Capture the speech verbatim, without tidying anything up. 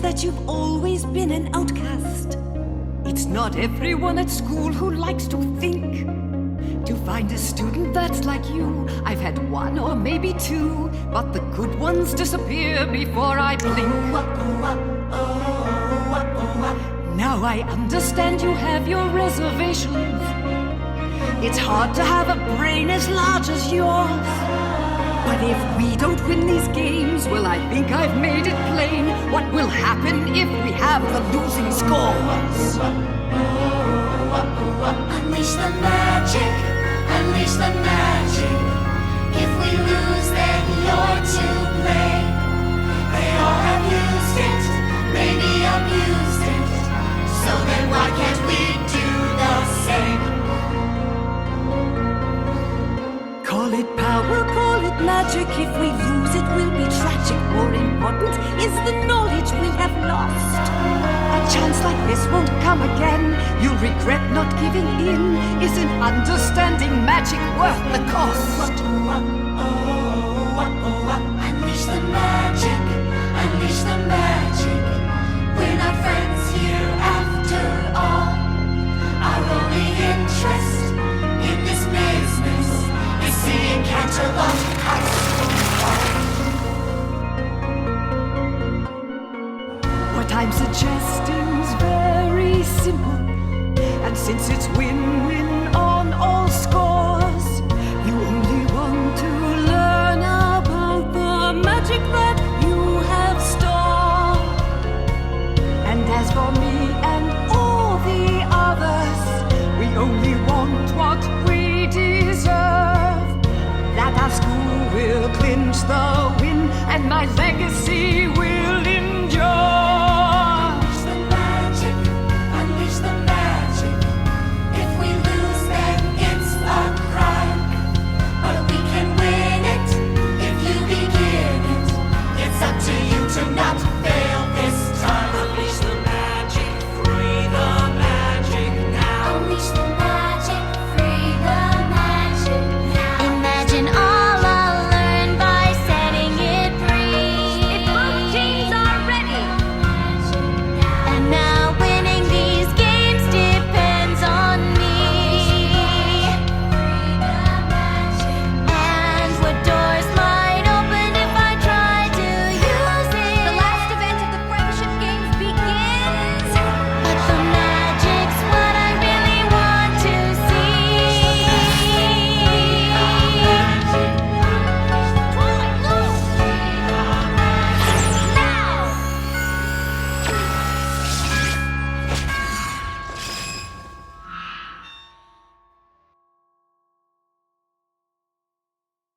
that you've always been an outcast. It's not everyone at school who likes to think. To find a student that's like you, I've had one or maybe two, but the good ones disappear before I blink. Now I understand you have your reservations. It's hard to have a brain as large as yours. But if we don't win these games, well, I think I've made it plain what will happen if we have the losing scores. Unleash the magic, unleash the magic. If we lose, then you're to blame. They all have used it, maybe abused it. So then why can't we do the same? Call it power, call it magic. If we lose it, we'll be tragic. More important is the knowledge we have lost. A chance like this won't come again. You'll regret not giving in. Isn't understanding magic worth the cost? Unleash the magic, unleash the magic. We're not friends here after all. Our only interest in this business is seeing Canterlot High School fall. What I'm suggesting's very simple, and since it's win-win on all scores, you only want to learn about the magic that you have stored. And as for me and all the others, we only want what we deserve. That our school will clinch the win, and my legacy will